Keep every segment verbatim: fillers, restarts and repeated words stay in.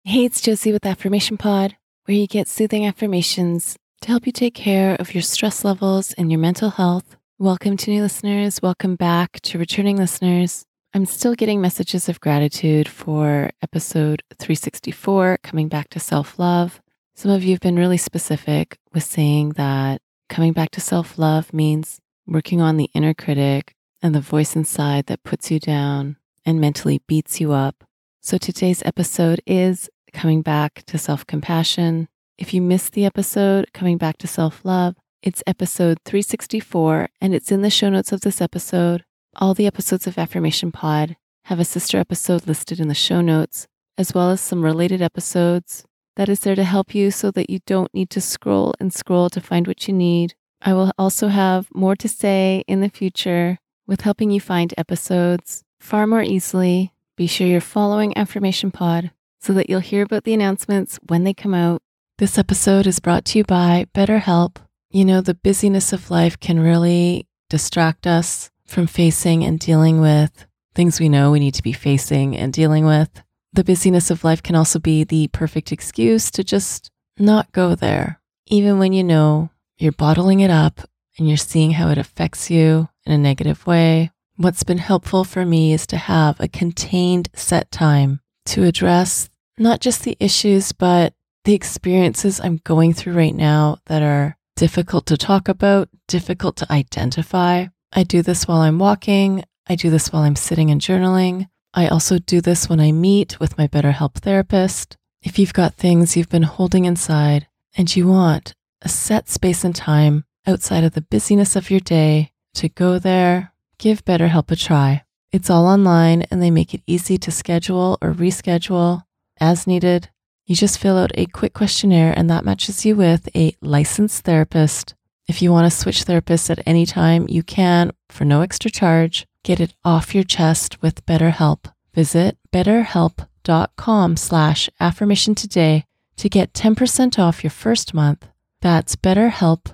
Hey, it's Josie with Affirmation Pod, where you get soothing affirmations to help you take care of your stress levels and your mental health. Welcome to new listeners. Welcome back to returning listeners. I'm still getting messages of gratitude for episode three sixty-four, coming back to self-love. Some of you have been really specific with saying that coming back to self-love means working on the inner critic and the voice inside that puts you down and mentally beats you up. So today's episode is coming back to self-compassion. If you missed the episode, coming back to self-love, it's episode three sixty-four, and it's in the show notes of this episode. All the episodes of Affirmation Pod have a sister episode listed in the show notes, as well as some related episodes that is there to help you so that you don't need to scroll and scroll to find what you need. I will also have more to say in the future with helping you find episodes far more easily. Be sure you're following Affirmation Pod so that you'll hear about the announcements when they come out. This episode is brought to you by BetterHelp. You know, the busyness of life can really distract us from facing and dealing with things we know we need to be facing and dealing with. The busyness of life can also be the perfect excuse to just not go there, even when you know you're bottling it up and you're seeing how it affects you in a negative way. What's been helpful for me is to have a contained set time to address not just the issues, but the experiences I'm going through right now that are difficult to talk about, difficult to identify. I do this while I'm walking. I do this while I'm sitting and journaling. I also do this when I meet with my BetterHelp therapist. If you've got things you've been holding inside and you want a set space and time outside of the busyness of your day to go there, give BetterHelp a try. It's all online and they make it easy to schedule or reschedule as needed. You just fill out a quick questionnaire and that matches you with a licensed therapist. If you want to switch therapists at any time, you can for no extra charge. Get it off your chest with BetterHelp. Visit betterhelp.com slash affirmation today to get ten percent off your first month. That's BetterHelp,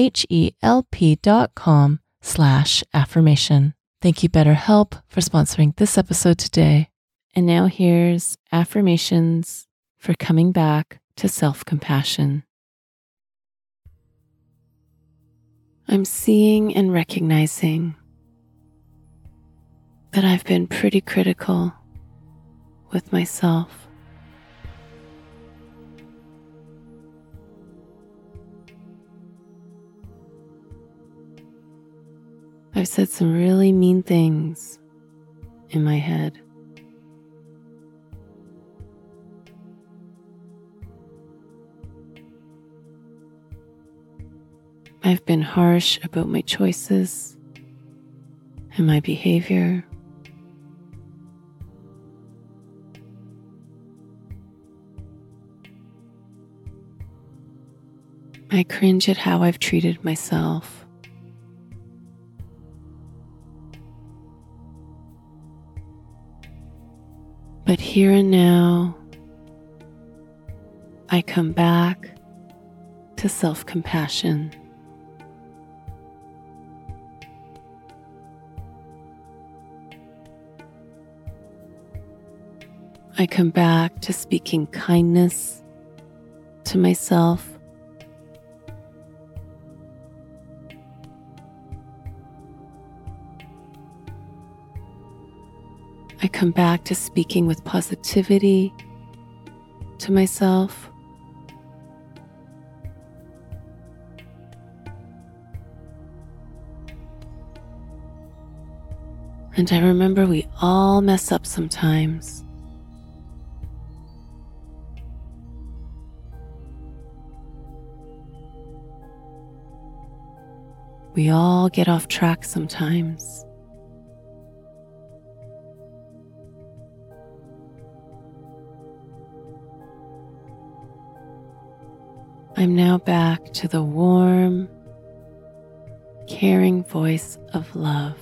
H-E-L-P dot com slash affirmation. Thank you, BetterHelp, for sponsoring this episode today. And now here's affirmations for coming back to self-compassion. I'm seeing and recognizing that I've been pretty critical with myself. I've said some really mean things in my head. I've been harsh about my choices and my behavior. I cringe at how I've treated myself. But here and now, I come back to self-compassion. I come back to speaking kindness to myself. I come back to speaking with positivity to myself. And I remember we all mess up sometimes. We all get off track sometimes. I'm now back to the warm, caring voice of love.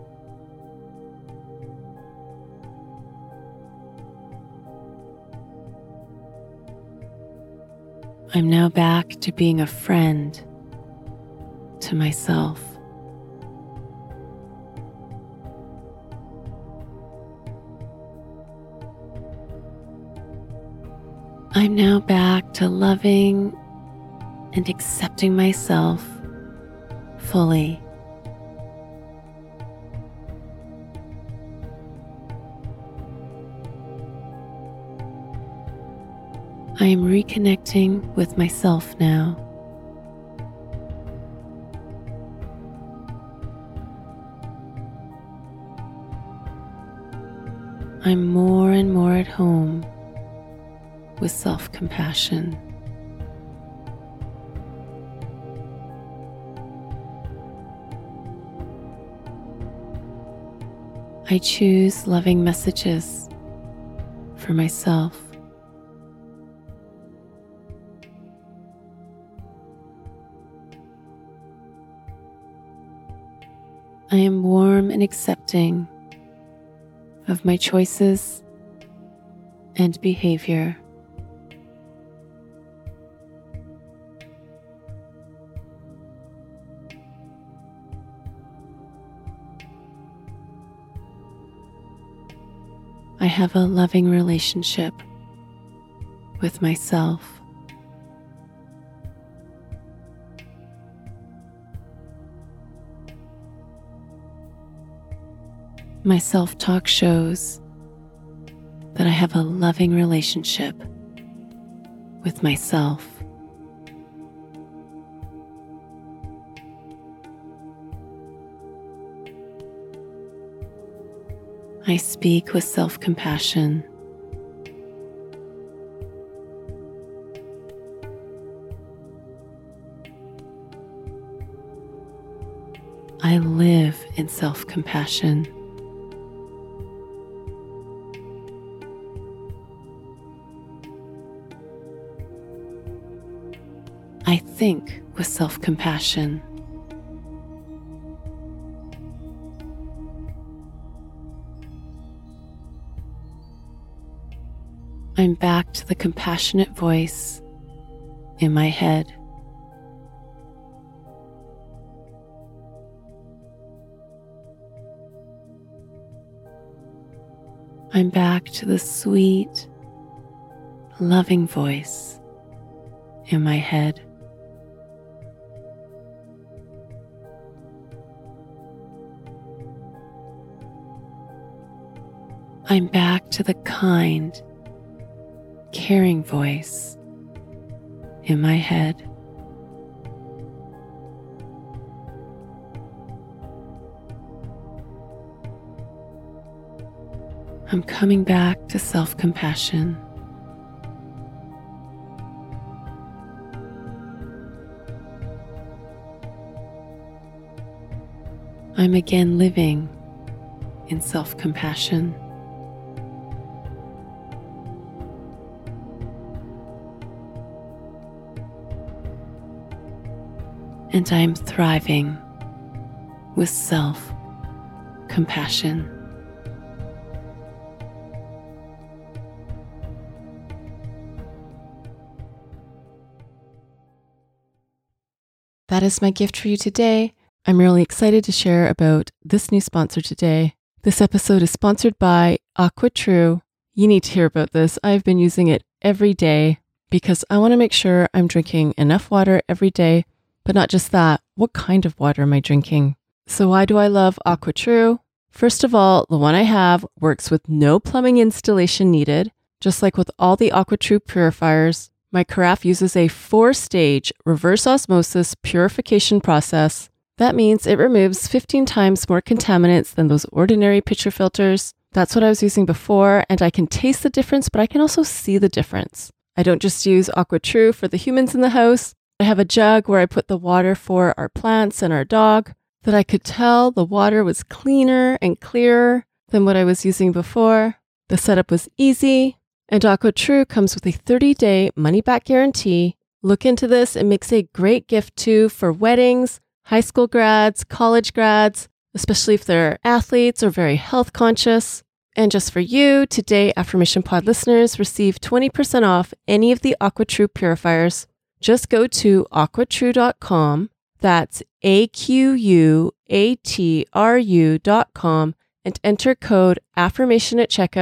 I'm now back to being a friend to myself. I'm now back to loving and accepting myself fully. I am reconnecting with myself now. I'm more and more at home with self-compassion. I choose loving messages for myself. I am warm and accepting of my choices and behavior. I have a loving relationship with myself. My self-talk shows that I have a loving relationship with myself. I speak with self-compassion. I live in self-compassion. I think with self-compassion. I'm back to the compassionate voice in my head. I'm back to the sweet, loving voice in my head. I'm back to the kind, caring voice in my head. I'm coming back to self-compassion. I'm again living in self-compassion. And I am thriving with self-compassion. That is my gift for you today. I'm really excited to share about this new sponsor today. This episode is sponsored by AquaTrue. You need to hear about this. I've been using it every day because I want to make sure I'm drinking enough water every day. But not just that, what kind of water am I drinking? So why do I love AquaTrue? First of all, the one I have works with no plumbing installation needed. Just like with all the AquaTrue purifiers, my carafe uses a four-stage reverse osmosis purification process. That means it removes fifteen times more contaminants than those ordinary pitcher filters. That's what I was using before, and I can taste the difference, but I can also see the difference. I don't just use AquaTrue for the humans in the house. I have a jug where I put the water for our plants and our dog, that I could tell the water was cleaner and clearer than what I was using before. The setup was easy, and AquaTrue comes with a thirty-day money-back guarantee. Look into this. It makes a great gift too for weddings, high school grads, college grads, especially if they're athletes or very health conscious. And just for you, today Affirmation Pod listeners receive twenty percent off any of the AquaTrue purifiers. Just go to aqua true dot com, that's A Q U A T R U dot com, and enter code AFFIRMATION at checkout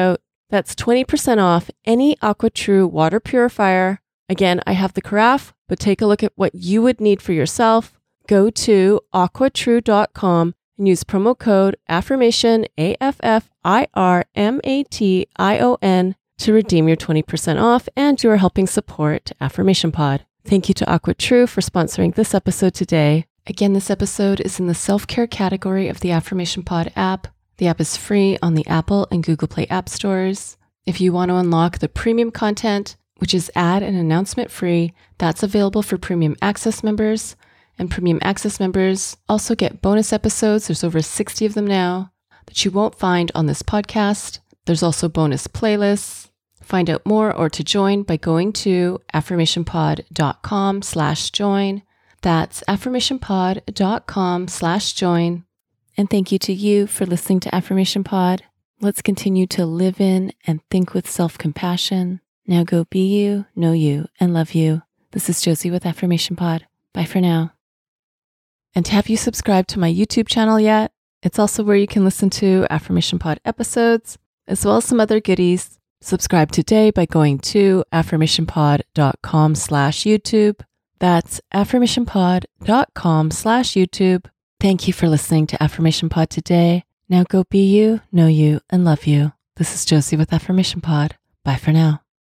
That's twenty percent off any AquaTrue water purifier. Again, I have the carafe, but take a look at what you would need for yourself. Go to aqua true dot com and use promo code affirmation, A F F I R M A T I O N, to redeem your twenty percent off, and you are helping support Affirmation Pod. Thank you to AquaTrue for sponsoring this episode today. Again, this episode is in the self-care category of the Affirmation Pod app. The app is free on the Apple and Google Play app stores. If you want to unlock the premium content, which is ad and announcement free, that's available for premium access members. And premium access members also get bonus episodes. There's over sixty of them now that you won't find on this podcast. There's also bonus playlists. Find out more or to join by going to affirmationpod.com slash join. That's affirmationpod.com slash join. And thank you to you for listening to Affirmation Pod. Let's continue to live in and think with self-compassion. Now go be you, know you, and love you. This is Josie with Affirmation Pod. Bye for now. And have you subscribed to my YouTube channel yet? It's also where you can listen to Affirmation Pod episodes, as well as some other goodies. Subscribe today by going to affirmationpod.com slash YouTube. That's affirmationpod.com slash YouTube. Thank you for listening to Affirmation Pod today. Now go be you, know you, and love you. This is Josie with Affirmation Pod. Bye for now.